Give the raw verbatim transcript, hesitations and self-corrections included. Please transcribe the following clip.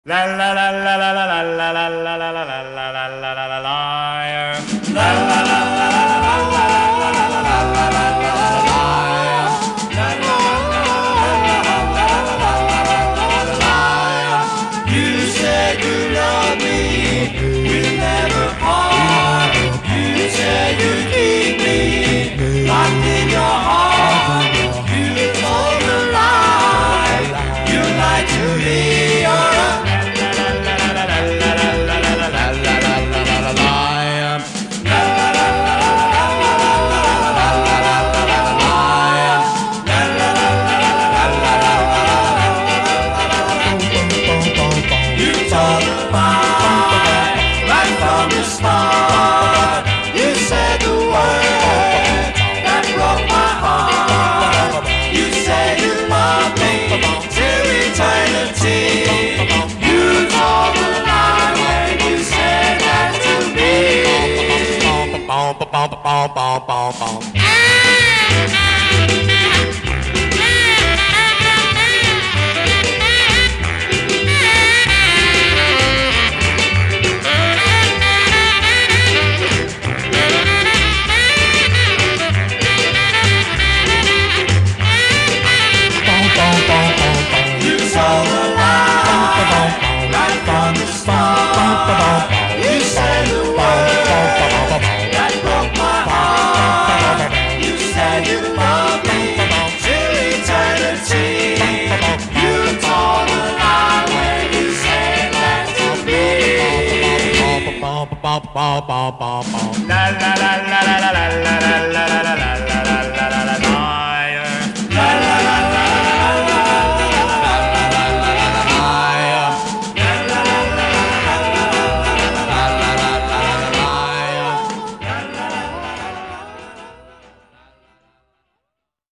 La la la la la la la la la la la la la la la la la la liar. La la la la la la la la la la la la la liar. La la la la la la la la la liar. You said you love me, we'll never part. You said you'd keep me locked in your heart. You told a lie, you lied to me. You're a Bom, bom, bom, bom, bom. You told a lie, right from the start. You said the word that broke my heart. You said you loved me till eternity. You told a lie when you said that to me. La la la la la la la la la la la la la la.